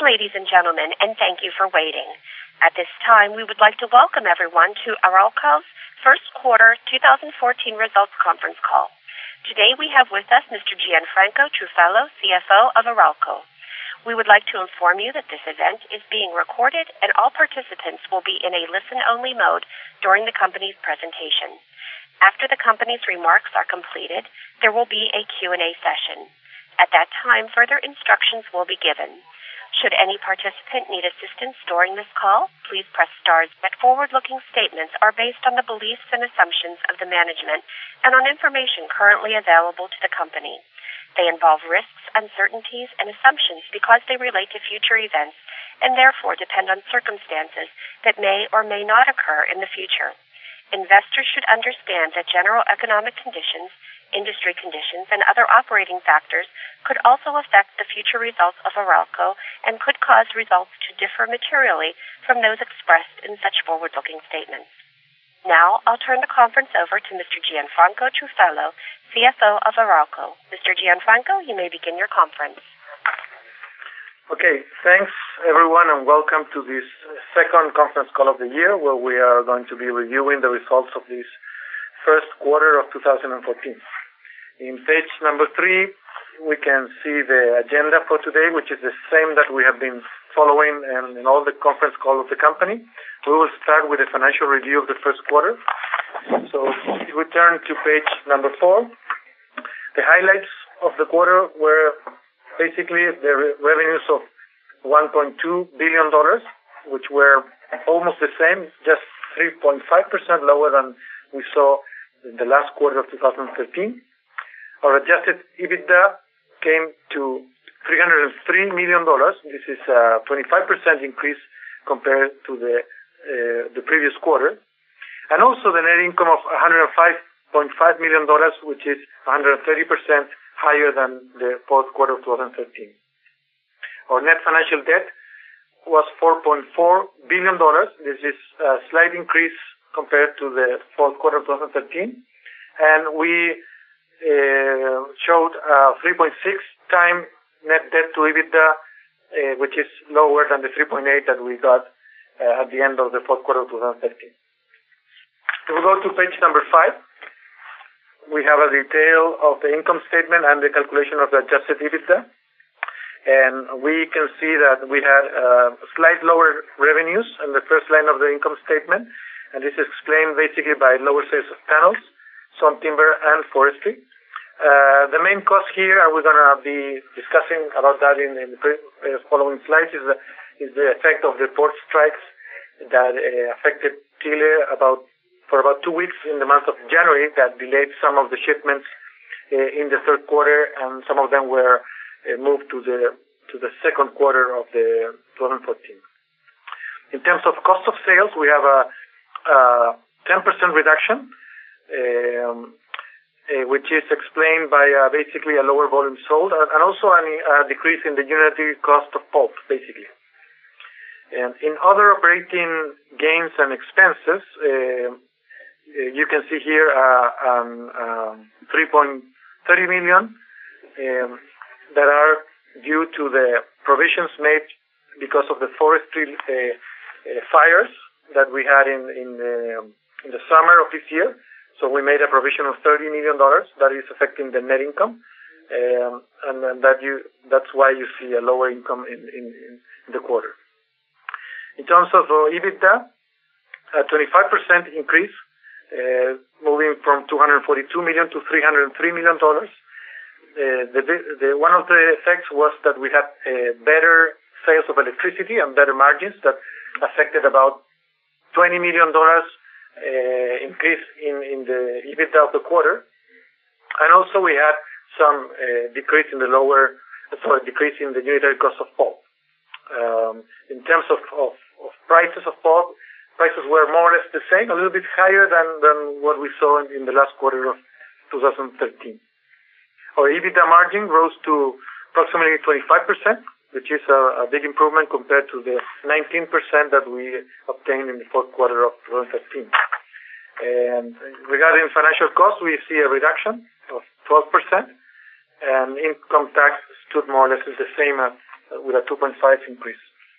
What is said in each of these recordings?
ladies and gentlemen, and thank you for waiting. At this time, we would like to welcome everyone to Arauco's first quarter 2014 results conference call. Today we have with us Mr. Gianfranco Truffello, CFO of Arauco. We would like to inform you that this event is being recorded and all participants will be in a listen-only mode during the company's presentation. After the company's remarks are completed, there will be a Q&A session. At that time, further instructions will be given. Should any participant need assistance during this call, please press stars. But forward-looking statements are based on the beliefs and assumptions of the management and on information currently available to the company. They involve risks, uncertainties, and assumptions because they relate to future events and therefore depend on circumstances that may or may not occur in the future. Investors should understand that general economic conditions, industry conditions, and other operating factors could also affect the future results of Arauco and could cause results to differ materially from those expressed in such forward-looking statements. Now, I'll turn the conference over to Mr. Gianfranco Truffello, CFO of Arauco. Mr. Gianfranco, you may begin your conference. Okay, thanks everyone and welcome to this second conference call of the year where we are going to be reviewing the results of this first quarter of 2014. In page number 3, we can see the agenda for today, which is the same that we have been following in all the conference calls of the company. We will start with a financial review of the first quarter. So if we turn to page number 4, the highlights of the quarter were basically the revenues of $1.2 billion, which were almost the same, just 3.5% lower than we saw in the last quarter of 2013. Our adjusted EBITDA came to $303 million. This is a 25% increase compared to the previous quarter. And also the net income of $105.5 million, which is 130% higher than the fourth quarter of 2013. Our net financial debt was $4.4 billion. This is a slight increase compared to the fourth quarter of 2013. And we showed 3.6 times net debt to EBITDA, which is lower than the 3.8 that we got at the end of the fourth quarter of 2013. If we go to page number 5, we have a detail of the income statement and the calculation of the adjusted EBITDA. And we can see that we had slight lower revenues in the first line of the income statement. And this is explained basically by lower sales of panels, sawn timber, and forestry. The main cost here, and we're going to be discussing about that in the following slides, is the effect of the port strikes that affected Chile for about 2 weeks in the month of January, that delayed some of the shipments in the third quarter, and some of them were moved to the second quarter of the 2014. In terms of cost of sales, we have a 10% reduction, which is explained by basically a lower volume sold, and also a decrease in the unitary cost of pulp, basically. And in other operating gains and expenses, you can see here $3.30 million that are due to the provisions made because of the forestry fires that we had in the summer of this year. So we made a provision of $30 million that is affecting the net income, and that's why you see a lower income in the quarter. In terms of EBITDA, a 25% increase, moving from $242 million to $303 million. One of the effects was that we had better sales of electricity and better margins that affected about $20 million increase in the EBITDA of the quarter. And also we had some decrease in the unitary cost of pulp. In terms of prices of pulp, prices were more or less the same, a little bit higher than what we saw in the last quarter of 2013. Our EBITDA margin rose to approximately 25%, which is a big improvement compared to the 19% that we obtained in the fourth quarter of 2013. And regarding financial costs, we see a reduction of 12%, and income tax stood more or less the same at with a 2.5 increase.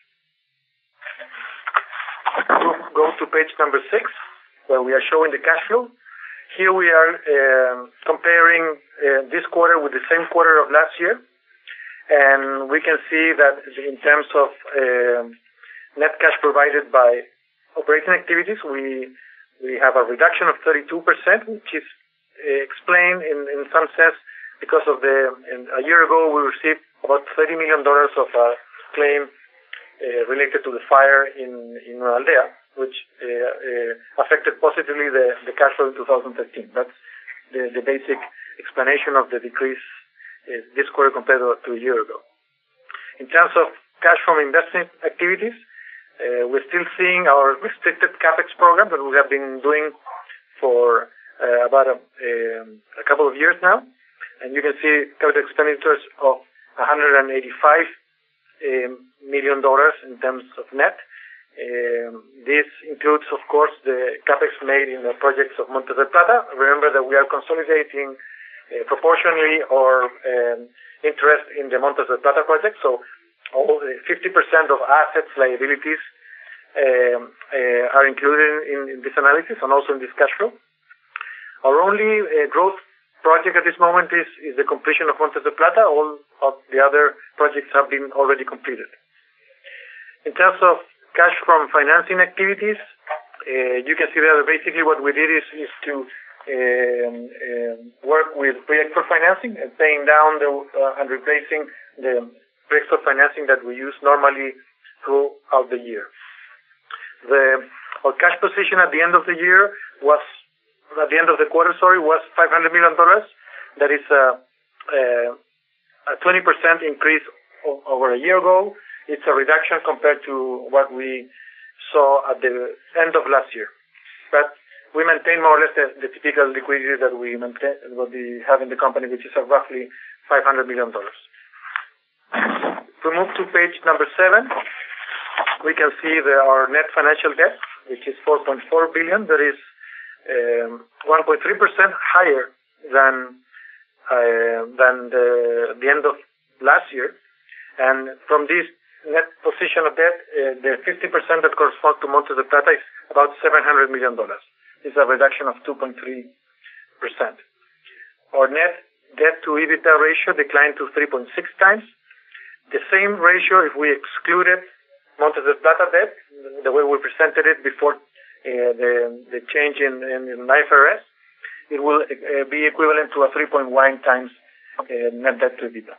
Go to page number 6, where we are showing the cash flow. Here we are comparing this quarter with the same quarter of last year, and we can see that in terms of net cash provided by operating activities, we have a reduction of 32%, which is explained in some sense because of a year ago we received about $30 million of a claim related to the fire in Aldea, which affected positively the cash flow in 2013. That's the basic explanation of the decrease this quarter compared to a year ago. In terms of cash from investment activities, we're still seeing our restricted capex program that we have been doing for about a couple of years now, and you can see capital expenditures of $185 million in terms of net. This includes, of course, the capex made in the projects of Montes del Plata. Remember that we are consolidating proportionally our interest in the Montes del Plata project, so all 50% of assets, liabilities are included in this analysis and also in this cash flow. Our only growth project at this moment is the completion of Montes del Plata. All of the other projects have been already completed. In terms of cash from financing activities, you can see that basically what we did is to work with Proyector financing and paying down and replacing the Proyector financing that we use normally throughout the year. Our cash position at the end of the year was $500 million. That is a 20% increase over a year ago. It's a reduction compared to what we saw at the end of last year. But we maintain more or less the typical liquidity that we have in the company, which is roughly $500 million. If we move to page number 7, we can see our net financial debt, which is $4.4 billion. That is 1.3% higher than the end of last year. And from this net position of debt, the 50% that corresponds to Montes del Plata is about $700 million. It's a reduction of 2.3%. Our net debt to EBITDA ratio declined to 3.6 times. The same ratio if we excluded Montes del Plata debt, the way we presented it before the change in IFRS, it will be equivalent to a 3.1 times net debt to EBITDA.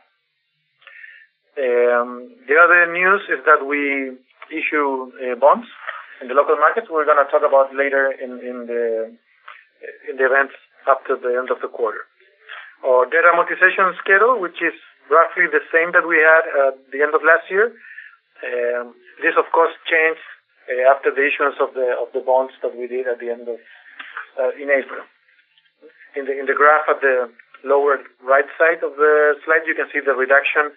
The other news is that we issue bonds in the local markets. We're going to talk about later in the events after the end of the quarter. Our debt amortization schedule, which is roughly the same that we had at the end of last year. This, of course, changed after the issuance of the bonds that we did at the end of in April. In the graph at the lower right side of the slide, you can see the reduction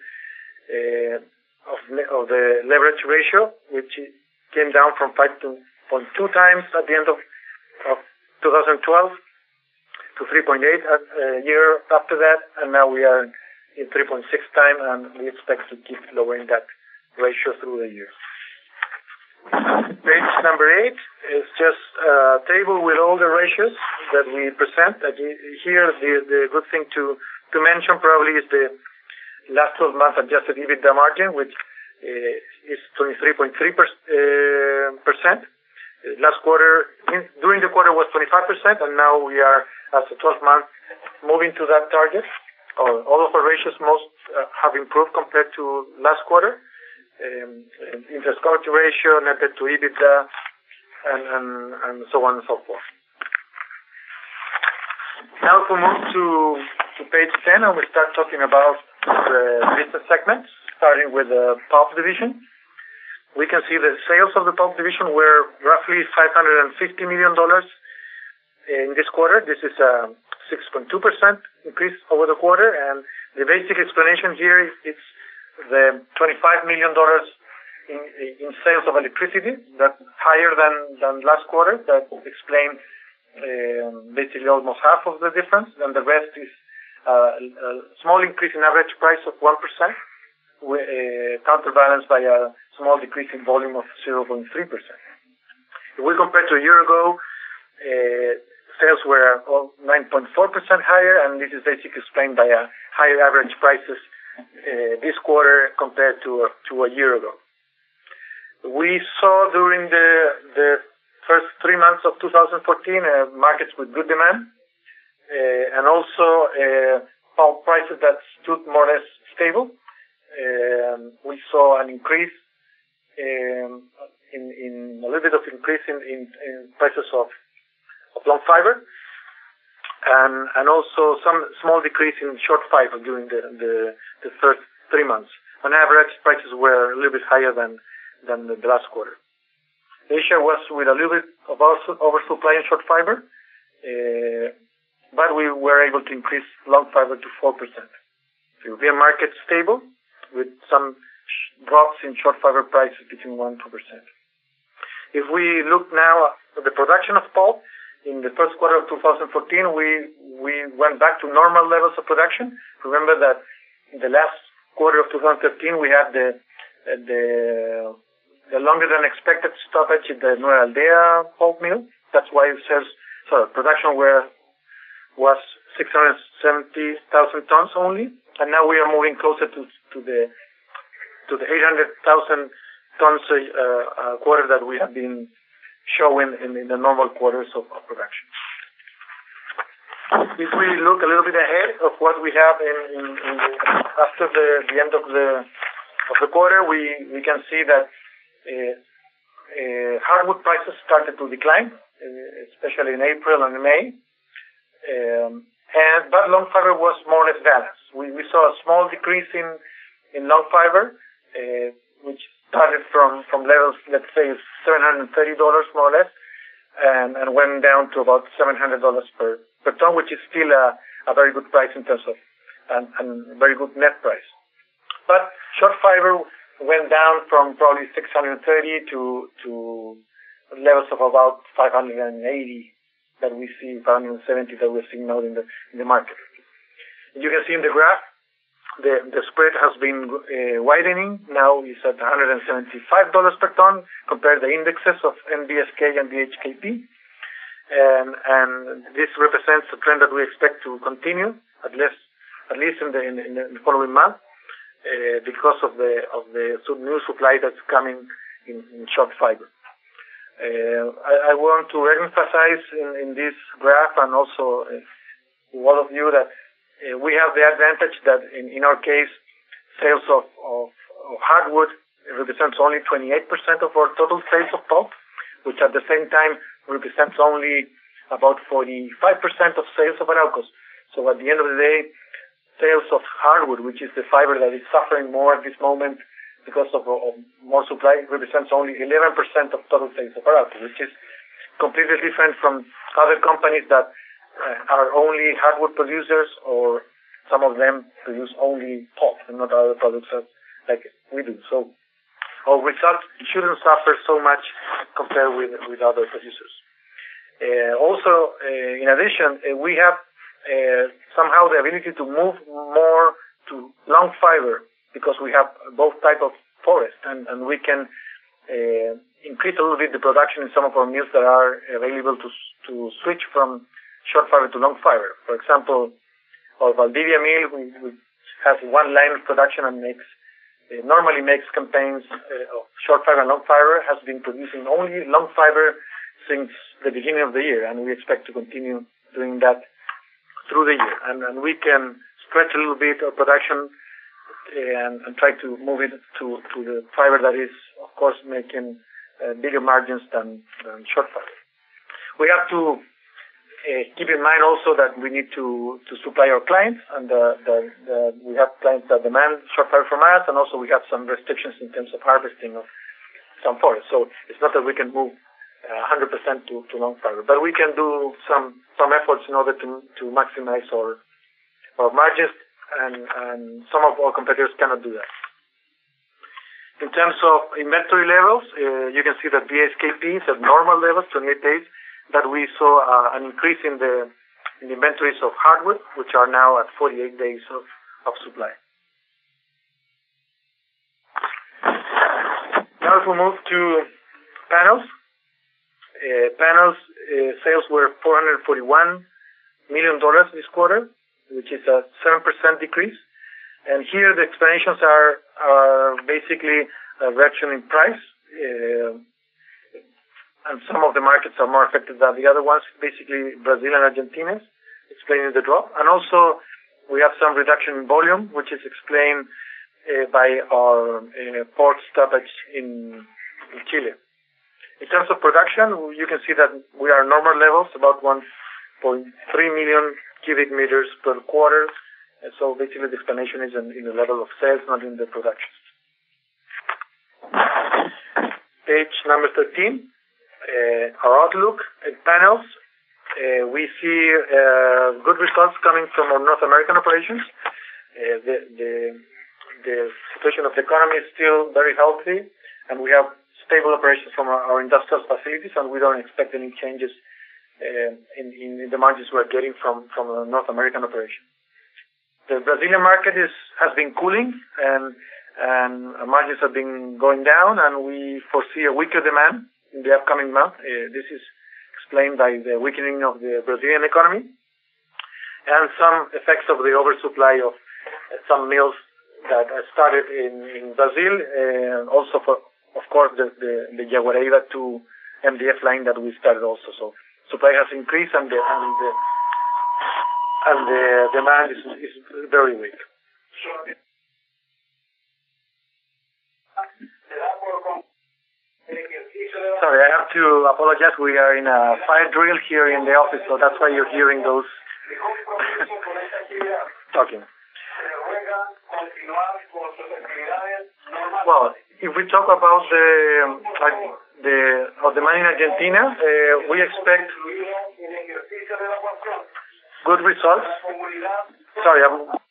of the leverage ratio, which came down from 5.2 times at the end of 2012 to 3.8 a year after that, and now we are in 3.6 times, and we expect to keep lowering that ratio through the year. Page number 8 is just a table with all the ratios that we present. Here, the good thing to mention probably is the last 12 months adjusted EBITDA margin, which is 23.3%. Last quarter, during the quarter was 25%, and now we are, as a 12 month, moving to that target. All of our ratios have improved compared to last quarter. Interest coverage ratio, net debt to EBITDA, and so on and so forth. Now if we move to page 10 and we start talking about the business segments, starting with the pulp division. We can see the sales of the pulp division were roughly $550 million in this quarter. This is a 6.2% increase over the quarter, and the basic explanation here is the $25 million in sales of electricity. That's higher than last quarter. That explains basically almost half of the difference, and the rest is a small increase in average price of 1%. counterbalanced by a small decrease in volume of 0.3%. If we compare to a year ago, sales were 9.4% higher, and this is basically explained by a higher average prices this quarter compared to a year ago. We saw during the first 3 months of 2014 markets with good demand, and also pulp prices that stood more or less stable. We saw an increase in a little bit of increase in prices of long fiber, and also some small decrease in short fiber during the first 3 months. On average, prices were a little bit higher than the last quarter. Asia was with a little bit of oversupply in short fiber, but we were able to increase long fiber to 4%. The European market stable, with some drops in short fiber prices between 1% and 2%. If we look now at the production of pulp, in the first quarter of 2014, we went back to normal levels of production. Remember that in the last quarter of 2013, we had the longer than expected stoppage at the Nueva Aldea pulp mill. That's why production was 670,000 tons only, and now we are moving closer to the 800,000 tons a quarter that we have been showing in the normal quarters of production. If we look a little bit ahead of what we have after the end of the quarter, we can see that hardwood prices started to decline, especially in April and May. But long fiber was more or less balanced. We saw a small decrease in long fiber, which started from levels, let's say, $730 more or less, and went down to about $700 per ton, which is still a very good price in terms of, and very good net price. But short fiber went down from probably 630 to levels of about 580 that we see, 570 that we're seeing now in the market. You can see in the graph, the spread has been widening. Now it's at $175 per ton compared to the indexes of NBSK and BHKP. And this represents a trend that we expect to continue, at least in the following month, because of the new supply that's coming in short fiber. I want to emphasize in this graph, and also to all of you, that we have the advantage that in our case, sales of hardwood represents only 28% of our total sales of pulp, which at the same time represents only about 45% of sales of Arauco's. So at the end of the day, sales of hardwood, which is the fiber that is suffering more at this moment because of more supply, represents only 11% of total sales of Arauco, which is completely different from other companies that are only hardwood producers, or some of them produce only pulp and not other products like we do. So our results shouldn't suffer so much compared with other producers. Also, in addition, we have somehow the ability to move more to long fiber, because we have both type of forest, and we can increase a little bit the production in some of our mills that are available to switch from short fiber to long fiber. For example, our Valdivia mill, which has one line of production and normally makes campaigns of short fiber and long fiber, has been producing only long fiber since the beginning of the year, and we expect to continue doing that through the year. And we can stretch a little bit our production and try to move it to the fiber that is, of course, making bigger margins than short fiber. We have to keep in mind also that we need to supply our clients, and we have clients that demand short fiber from us, and also we have some restrictions in terms of harvesting of some forests. So it's not that we can move 100% to long fiber, but we can do some efforts in order to maximize our margins, and some of our competitors cannot do that. In terms of inventory levels, you can see that BHKP is at normal levels, 28 days, that we saw an increase in the inventories of hardwood, which are now at 48 days of supply. Now if we move to panels. Panels sales were $441 million this quarter, which is a 7% decrease. And here the explanations are basically a reduction in price, and some of the markets are more affected than the other ones, basically Brazil and Argentina, explaining the drop. And also we have some reduction in volume, which is explained by our port stoppage in Chile. In terms of production, you can see that we are normal levels, about 1.3 million cubic meters per quarter. And so basically the explanation is in the level of sales, not in the production. Page number 13, our outlook in panels. We see good results coming from our North American operations. The situation of the economy is still very healthy, and we have stable operations from our industrial facilities, and we don't expect any changes in the margins we're getting from the North American operation. The Brazilian market has been cooling, and margins have been going down, and we foresee a weaker demand in the upcoming month. This is explained by the weakening of the Brazilian economy and some effects of the oversupply of some mills that started in Brazil, and also of course, the Jaguareira to MDF line that we started also. So supply has increased, and the demand is very weak. Sorry, I have to apologize. We are in a fire drill here in the office, so that's why you're hearing those talking. Well, if we talk about the demand in Argentina, we expect good results. Sorry,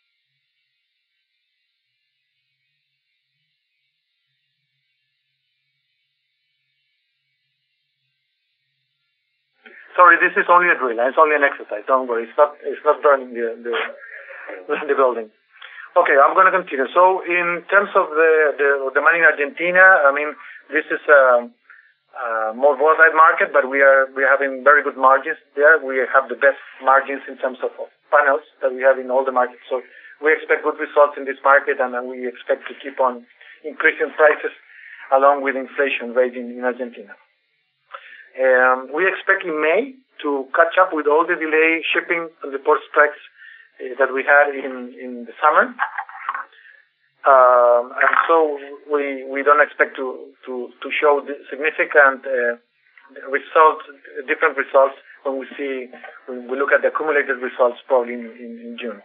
this is only a drill. It's only an exercise. Don't worry. It's not burning the building. Okay, I'm going to continue. So in terms of the demand in Argentina, I mean, this is a more volatile market, but we are having very good margins there. We have the best margins in terms of panels that we have in all the markets. So we expect good results in this market, and we expect to keep on increasing prices along with inflation rate in Argentina. We expect in May to catch up with all the delay shipping and the port strikes that we had in the summer. And so we don't expect to show the significant different results when we look at the accumulated results probably in June.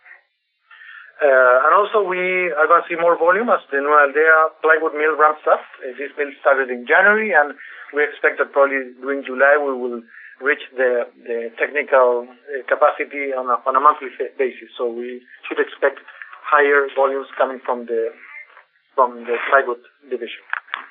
And also we are going to see more volume as the Nueva Aldea plywood mill ramps up. This mill started in January, and we expect that probably during July we will reach the technical capacity on a monthly basis. So we should expect higher volumes coming from the plywood division.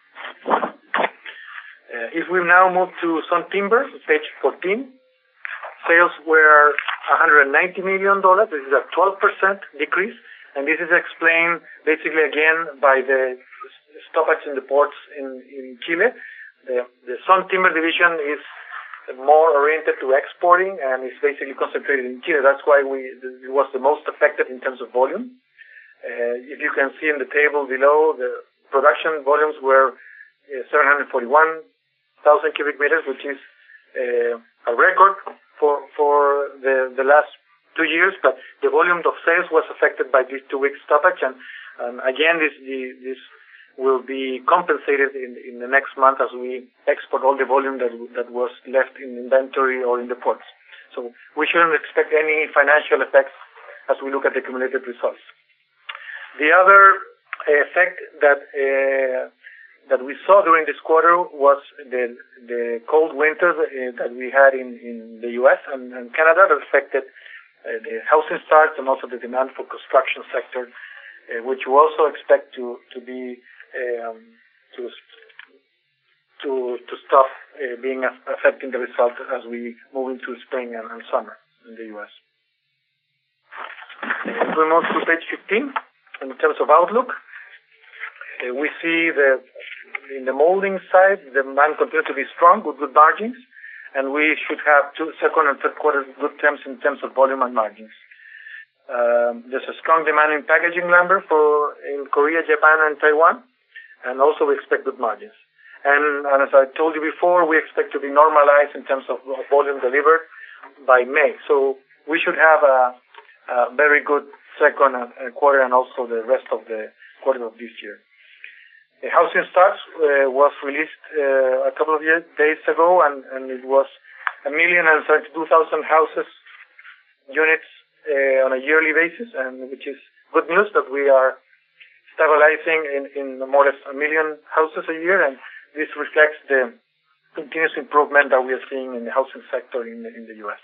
If we now move to Sun Timber, page 14, sales were $190 million. This is a 12% decrease, and this is explained basically again by the stoppage in the ports in Chile. The Sun Timber division is more oriented to exporting and is basically concentrated in Chile. That's why it was the most affected in terms of volume. If you can see in the table below, the production volumes were 741,000 cubic meters, which is a record for the last 2 years. But the volume of sales was affected by this 2-week stoppage, and again this will be compensated in the next month as we export all the volume that was left in inventory or in the ports. So we shouldn't expect any financial effects as we look at the accumulated results. The other effect that we saw during this quarter was the cold winter that we had in the U.S. and Canada that affected the housing starts and also the demand for construction sector, which we also expect to be to stop being affecting the result as we move into spring and summer in the U.S. If we move to page 15, in terms of outlook, we see the in the molding side, the demand continues to be strong with good margins, and we should have second and third quarter good terms in terms of volume and margins. There's a strong demand in packaging lumber in Korea, Japan, and Taiwan, and also we expect good margins. And as I told you before, we expect to be normalized in terms of volume delivered by May. So we should have a very good second quarter and also the rest of the quarter of this year. The housing starts was released a couple of days ago, and it was 1,032,000 houses units on a yearly basis, and which is good news that we are stabilizing in more or less 1 million houses a year, and this reflects the continuous improvement that we are seeing in the housing sector in the U.S.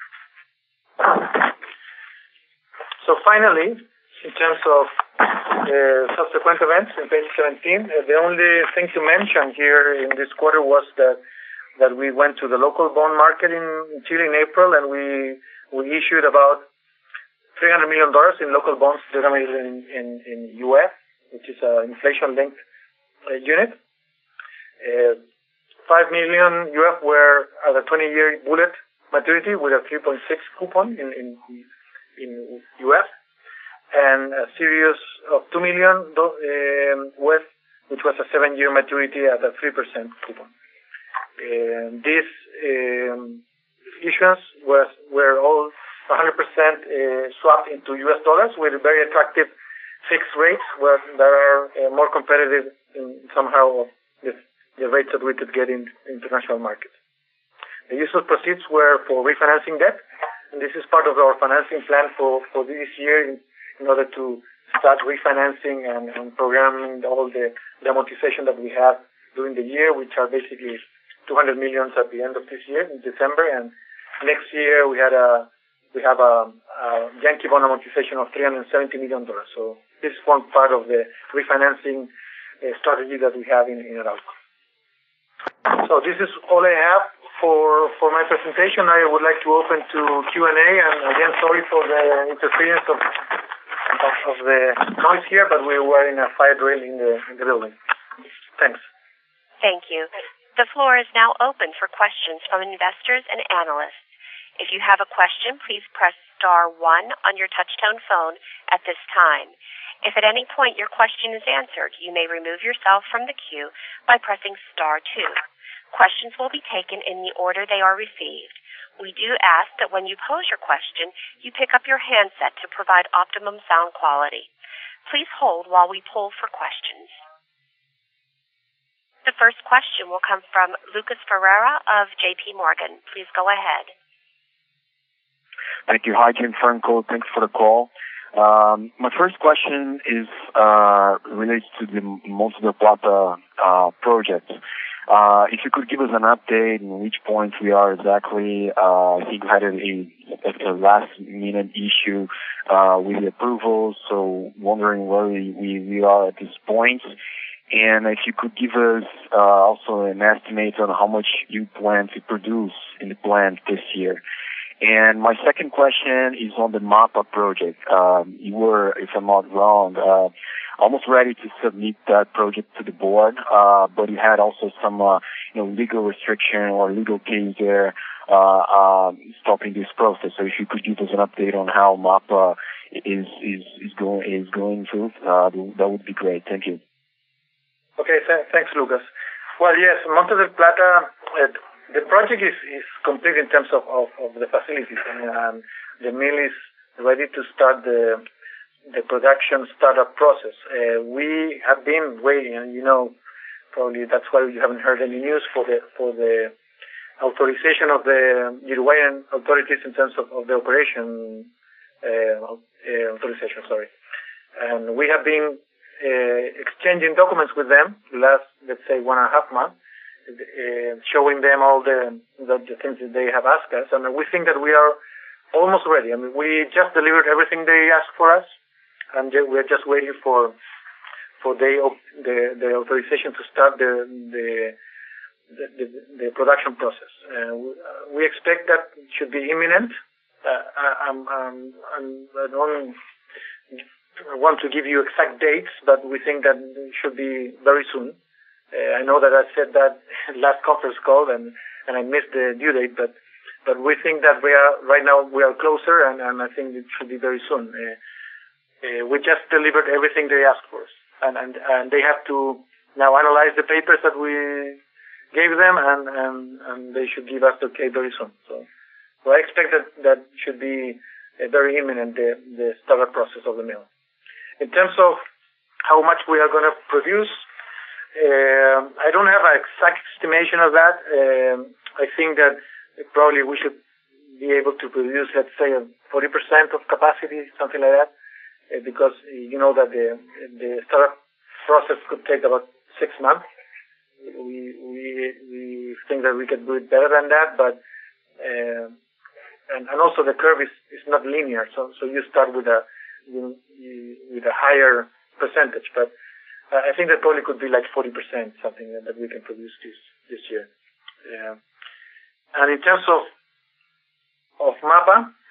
So finally, in terms of subsequent events in page 17, the only thing to mention here in this quarter was that we went to the local bond market in Chile in April, and we issued about $300 million in local bonds denominated in UF, which is an inflation-linked unit. 5 million UF were at a 20-year bullet maturity with a 3.6 coupon in UF, and a series of 2 million UF, which was a 7-year maturity at a 3% coupon. These issues were all 100% swapped into US dollars with very attractive fixed rates that are more competitive in somehow the rates that we could get in international markets. The use of proceeds were for refinancing debt, and this is part of our financing plan for this year in order to start refinancing and programming all the amortization that we have during the year, which are basically 200 million at the end of this year in December, and next year we have a Yankee bond amortization of $370 million. So this forms part of the refinancing strategy that we have in Arauco. So this is all I have for my presentation. I would like to open to Q&A, and again, sorry for the interference of the noise here, but we were in a fire drill in the building. Thanks. Thank you. The floor is now open for questions from investors and analysts. If you have a question, please press star 1 on your touchtone phone at this time. If at any point your question is answered, you may remove yourself from the queue by pressing star 2. Questions will be taken in the order they are received. We do ask that when you pose your question, you pick up your handset to provide optimum sound quality. Please hold while we poll for questions. The first question will come from Lucas Ferreira of JP Morgan. Please go ahead. Thank you. Hi, Gianfranco. Thanks for the call. My first question is related to the Montes del Plata project. If you could give us an update on which point we are exactly. I think we had a last-minute issue with the approval, so wondering where we are at this point. And if you could give us also an estimate on how much you plan to produce in the plant this year. And my second question is on the MAPA project. You were, if I'm not wrong, almost ready to submit that project to the board, but you had also some legal restriction or legal case there stopping this process. So if you could give us an update on how MAPA is going through, that would be great. Thank you. Okay, thanks, Lucas. Well, yes, Montes del Plata, the project is complete in terms of the facilities, and the mill is ready to start the production startup process. We have been waiting, and probably that's why you haven't heard any news for the authorization of the Uruguayan authorities in terms of the operation authorization. Sorry, and we have been exchanging documents with them last, let's say, 1.5 months, showing them all the things that they have asked us, and we think that we are almost ready. I mean, we just delivered everything they asked for us, and we're just waiting for the authorization to start the production process. We expect that it should be imminent. I don't want to give you exact dates, but we think that it should be very soon. I know that I said that last conference call and I missed the due date, but we think that right now we are closer, and I think it should be very soon. We just delivered everything they asked for us, and they have to now analyze the papers that we gave them, and they should give us the okay very soon. So I expect that should be very imminent, the startup process of the mill. In terms of how much we are going to produce, I don't have an exact estimation of that. I think that probably we should be able to produce, let's say, 40% of capacity, something like that, because you know that the startup process could take about 6 months. We think that we can do it better than that, but and also the curve is not linear, so you start with a higher percentage, but I think that probably could be like 40%, something that we can produce this year. And in terms of MAPA,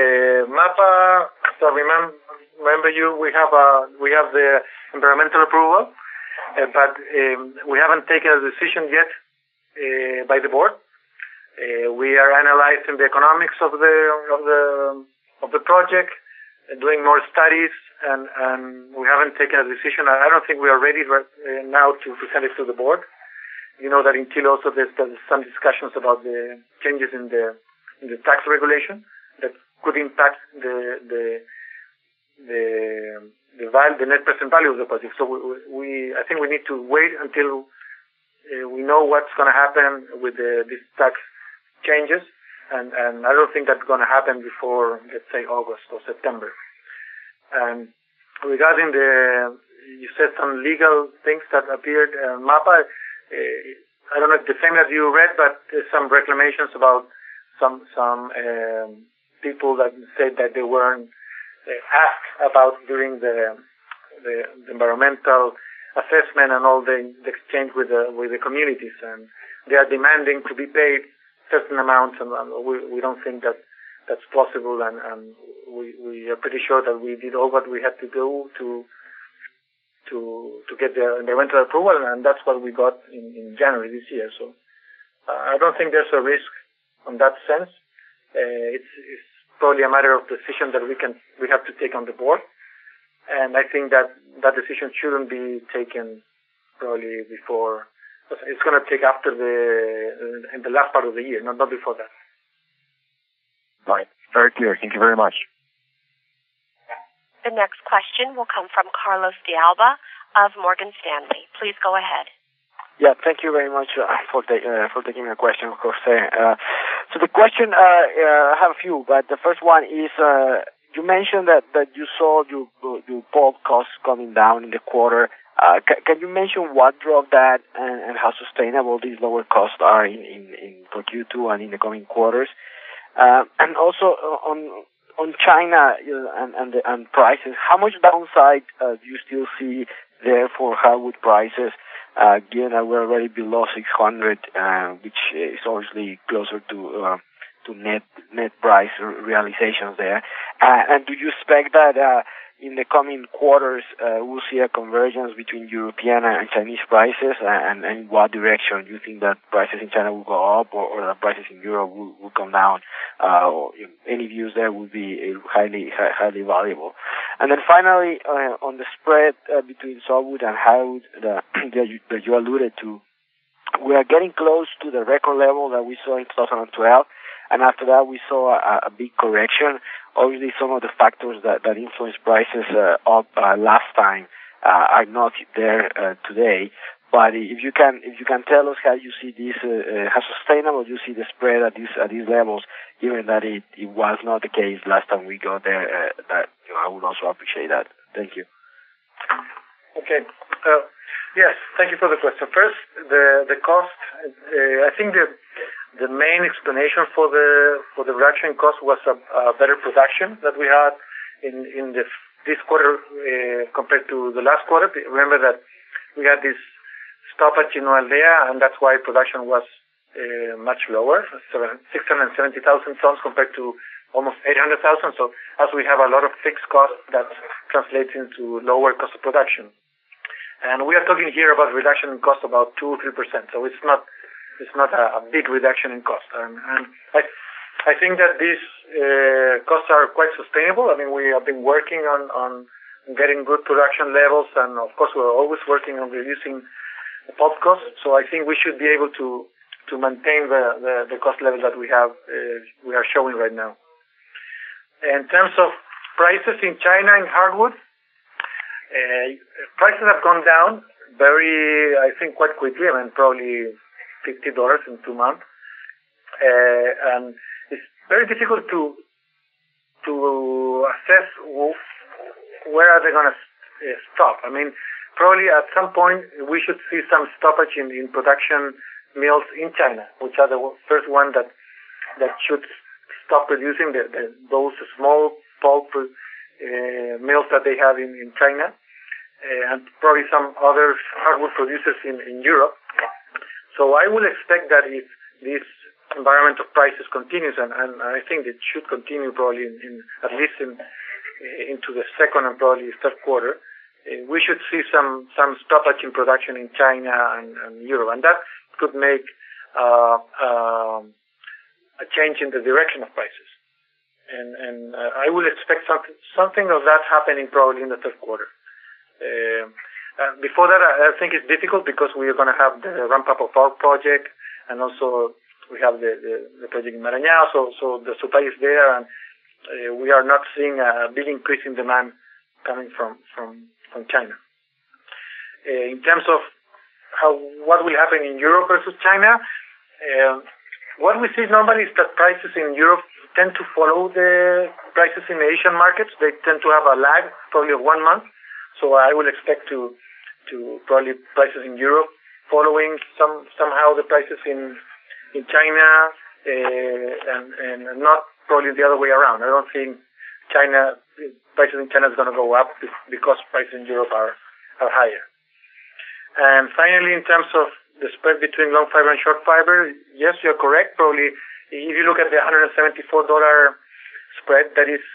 so remember we have the environmental approval, but we haven't taken a decision yet by the board. We are analyzing the economics of the project, doing more studies, and we haven't taken a decision. I don't think we are ready now to present it to the board. You know that in Chile also there's some discussions about the changes in the tax regulation that could impact the net present value of the project. So I think we need to wait until we know what's going to happen with these tax changes, and I don't think that's going to happen before, let's say, August or September. And regarding you said some legal things that appeared MAPA. I don't know if the same as you read, but there's some reclamations about some people that said that they weren't asked about during the environmental assessment and all the exchange with the communities, and they are demanding to be paid certain amounts, and we don't think that that's possible, and we are pretty sure that we did all what we had to do to get the environmental approval, and that's what we got in January this year. So I don't think there's a risk on that sense. It's probably a matter of decision that we have to take on the board, and I think that decision shouldn't be taken probably before. It's going to take after in the last part of the year, not before that. Right. Very clear. Thank you very much. The next question will come from Carlos de Alba of Morgan Stanley. Please go ahead. Yeah, thank you very much for taking my question, Jose. So the question, I have a few, but the first one is, you mentioned that you saw your pulp costs coming down in the quarter. Can you mention what drove that and how sustainable these lower costs are for Q2 and in the coming quarters? And also on China and prices, how much downside do you still see there for hardwood prices, given that we're already below 600, which is obviously closer to net price realizations there? And do you expect that in the coming quarters we'll see a convergence between European and Chinese prices, and in what direction do you think that prices in China will go up or the prices in Europe will come down? Any views there would be highly valuable. And then finally, on the spread between softwood and hardwood that you alluded to, we are getting close to the record level that we saw in 2012. And after that, we saw a big correction. Obviously, some of the factors that influenced prices up last time are not there today. But if you can tell us how you see this, how sustainable you see the spread at these levels, given that it was not the case last time we got there, that I would also appreciate that. Thank you. Okay. Yes, thank you for the question. First, the cost. I think the main explanation for the reduction in cost was a better production that we had in this quarter compared to the last quarter. Remember that we had this stoppage in Aldea, and that's why production was much lower, 670,000 tons compared to almost 800,000. So as we have a lot of fixed costs, that translates into lower cost of production. And we are talking here about reduction in cost about 2-3%. So it's not a big reduction in cost. And I think that these costs are quite sustainable. I mean, we have been working on getting good production levels, and of course we're always working on reducing the pulp costs. So I think we should be able to maintain the cost level that we are showing right now. In terms of prices in China in hardwood, prices have gone down I think quite quickly. I mean, probably $50 in 2 months. And it's very difficult to assess where are they going to stop. I mean, probably at some point we should see some stoppage in production mills in China, which are the first one that should stop producing those small pulp mills that they have in China, and probably some other hardwood producers in Europe. So I will expect that if this environment of prices continues, and I think it should continue probably at least into the second and probably third quarter, we should see some stoppage in production in China and Europe, and that could make a change in the direction of prices. And I will expect something of that happening probably in the third quarter. Before that, I think it's difficult because we are going to have the ramp-up of our project, and also we have the project in Marañón, so the supply is there, and we are not seeing a big increase in demand coming from China. In terms of what will happen in Europe versus China, what we see normally is that prices in Europe tend to follow the prices in the Asian markets. They tend to have a lag, probably of 1 month. So I will expect to probably prices in Europe following somehow the prices in China, and not probably the other way around. I don't think prices in China is going to go up because prices in Europe are higher. And finally, in terms of the spread between long fiber and short fiber, yes, you're correct. Probably, if you look at the $174 spread, that is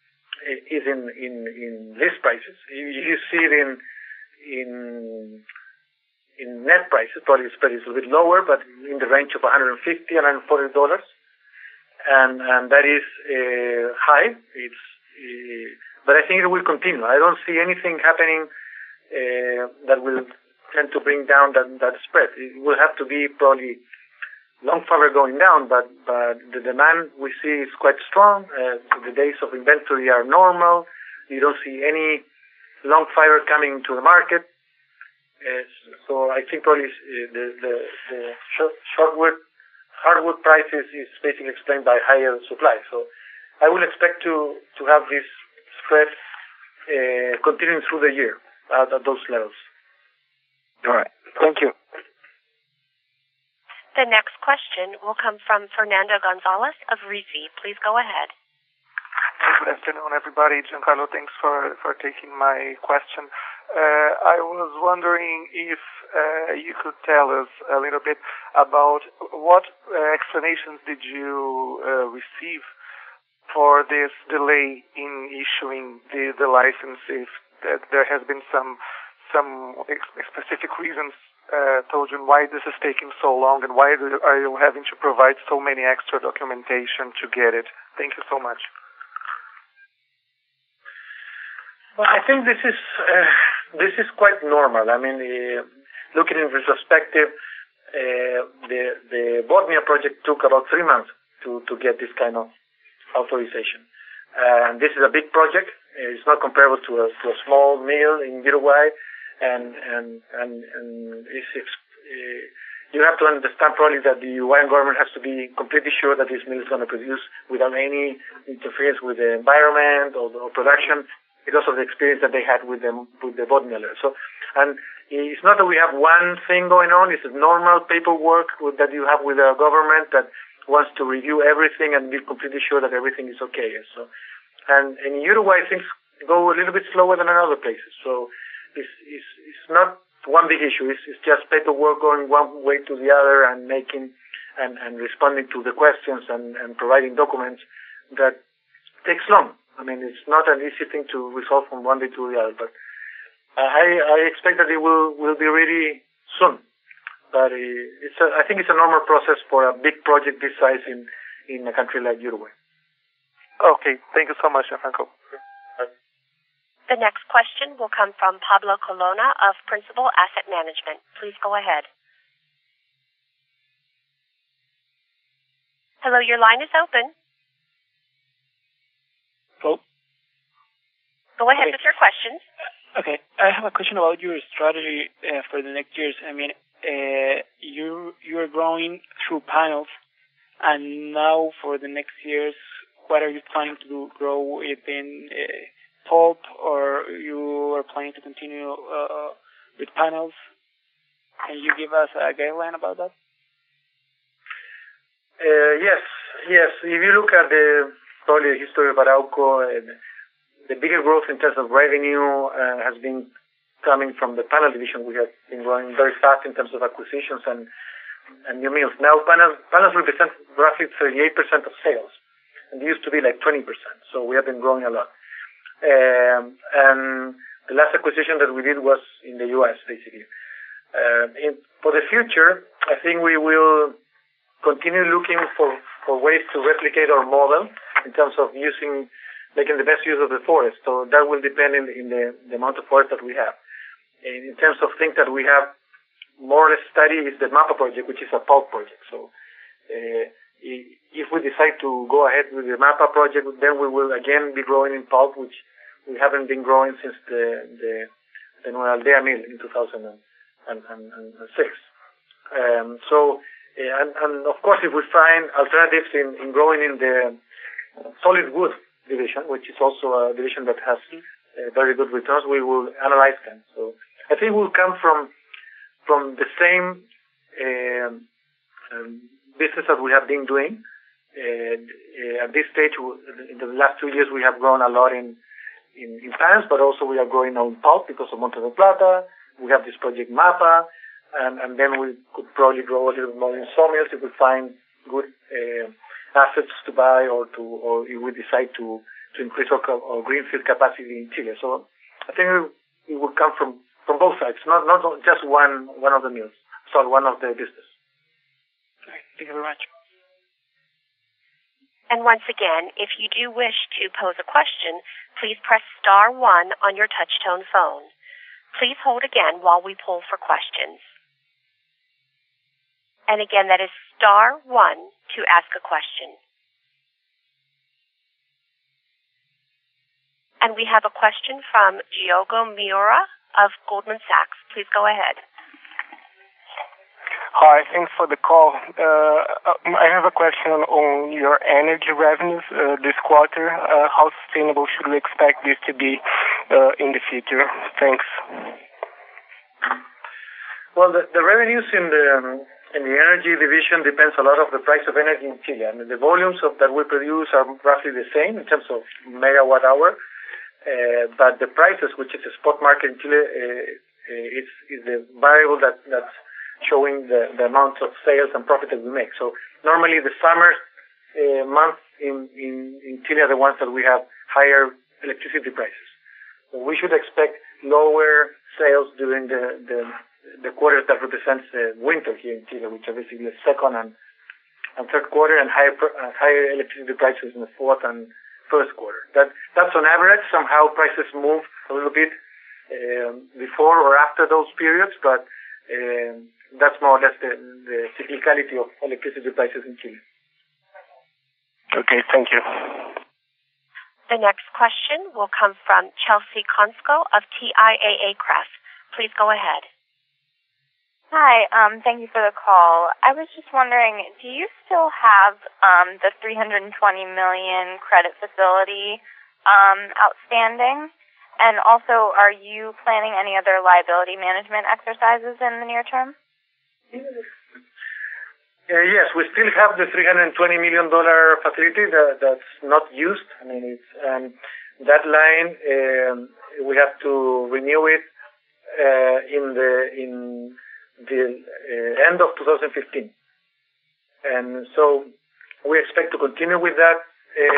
in list prices. You see it in net prices. Probably the spread is a little bit lower, but in the range of $150 and $140. And that is high. But I think it will continue. I don't see anything happening that will tend to bring down that spread. It will have to be probably long fiber going down, but the demand we see is quite strong. The days of inventory are normal. You don't see any long fiber coming to the market. So I think probably the hardwood prices is basically explained by higher supply. So I will expect to have this spread continuing through the year at those levels. All right. Thank you. The next question will come from Fernando Gonzalez of RISI. Please go ahead. Good afternoon, everybody. Giancarlo, thanks for taking my question. I was wondering if you could tell us a little bit about what explanations did you receive for this delay in issuing the license, if there has been some specific reasons told you why this is taking so long, and why are you having to provide so many extra documentation to get it? Thank you so much. Well, I think this is quite normal. I mean, looking in retrospective, the Bodnia project took about 3 months to get this kind of authorization, and this is a big project. It's not comparable to a small mill in Uruguay, and you have to understand probably that the Uruguayan government has to be completely sure that this mill is going to produce without any interference with the environment or production, because of the experience that they had with the Bodnia. So, and it's not that we have one thing going on. It's a normal paperwork that you have with the government that wants to review everything and be completely sure that everything is okay. So, and in Uruguay, things go a little bit slower than in other places. So it's not one big issue. It's just paperwork going one way to the other and making and responding to the questions and providing documents that takes long. I mean, it's not an easy thing to resolve from one day to the other. But I expect that it will be ready soon. But I think it's a normal process for a big project this size in a country like Uruguay. Okay, thank you so much, Gianfranco. The next question will come from Pablo Colonna of Principal Asset Management. Please go ahead. Hello, your line is open. Hello? Go ahead with your questions. Okay, I have a question about your strategy for the next years. I mean, you are growing through panels, and now for the next years, what are you planning to do? Grow it in pulp, or you are planning to continue with panels? Can you give us a guideline about that? Yes. If you look at probably the history of Arauco, the bigger growth in terms of revenue has been coming from the panel division. We have been growing very fast in terms of acquisitions and new mills. Now panels represent roughly 38% of sales, and it used to be like 20%. So we have been growing a lot. And the last acquisition that we did was in the U.S. basically. For the future, I think we will continue looking for ways to replicate our model in terms of making the best use of the forest. So that will depend in the amount of forest that we have. In terms of things that we have more or less studied is the MAPA project, which is a pulp project. So if we decide to go ahead with the MAPA project, then we will again be growing in pulp, which we haven't been growing since the Nueva Aldea mill in 2006. And of course, if we find alternatives in growing in the solid wood division, which is also a division that has very good returns, we will analyze them. So I think we'll come from the same business that we have been doing. At this stage, in the last 2 years, we have grown a lot in panels, but also we are growing on pulp because of Montes del Plata. We have this project MAPA, and then we could probably grow a little more in sawmills if we find good assets to buy, or if we decide to increase our greenfield capacity in Chile. So I think it will come from both sides, not just one of the mills, so one of the business. Okay, thank you very much. And once again, if you do wish to pose a question, please press star 1 on your touch-tone phone. Please hold again while we poll for questions. And again, that is star 1 to ask a question. And we have a question from Diogo Miura of Goldman Sachs. Please go ahead. Hi, thanks for the call. I have a question on your energy revenues this quarter. How sustainable should we expect this to be in the future? Thanks. Well, the revenues in the energy division depends a lot of the price of energy in Chile. I mean, the volumes that we produce are roughly the same in terms of megawatt hour, but the prices, which is a spot market in Chile, is the variable that's showing the amount of sales and profit that we make. So normally the summer months in Chile are the ones that we have higher electricity prices. So we should expect lower sales during the quarters that represents winter here in Chile, which are basically the second and third quarter, and higher electricity prices in the fourth and first quarter. That's on average. Somehow prices move a little bit before or after those periods, but that's more or less the cyclicality of electricity prices in Chile. Okay, thank you. The next question will come from Chelsea Konsko of TIAA Cref. Please go ahead. Hi, thank you for the call. I was just wondering, do you still have the $320 million credit facility outstanding? And also, are you planning any other liability management exercises in the near term? Yes, we still have the $320 million facility that's not used. I mean, that line we have to renew it in the end of 2015, and so we expect to continue with that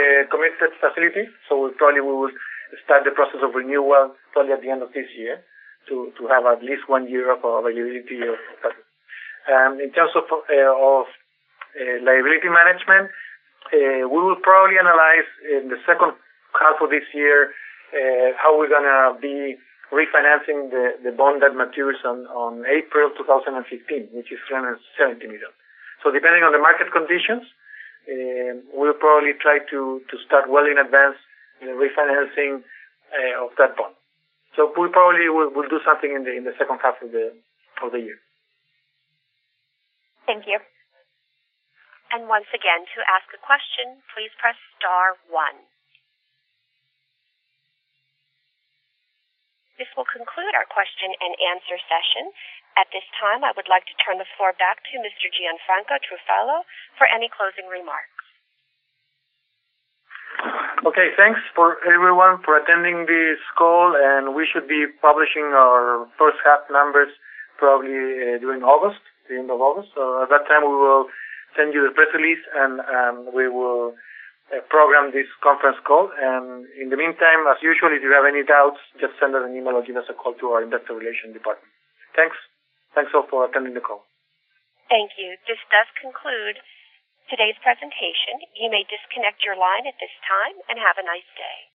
committed facility. So we will start the process of renewal probably at the end of this year. to have at least 1 year of availability of that. In terms of liability management, we will probably analyze in the second half of this year how we're going to be refinancing the bond that matures on April 2015, which is 370 million. So depending on the market conditions, we'll probably try to start well in advance the refinancing of that bond. So we probably will do something in the second half of the year. Thank you. And once again, to ask a question, please press star 1. This will conclude our question and answer session. At this time, I would like to turn the floor back to Mr. Gianfranco Truffello for any closing remarks. Okay, thanks for everyone for attending this call, and we should be publishing our first half numbers probably during August, the end of August. So at that time we will send you the press release and we will program this conference call. And in the meantime, as usual, if you have any doubts, just send us an email or give us a call to our investor relations department. Thanks. Thanks all for attending the call. Thank you. This does conclude today's presentation. You may disconnect your line at this time and have a nice day.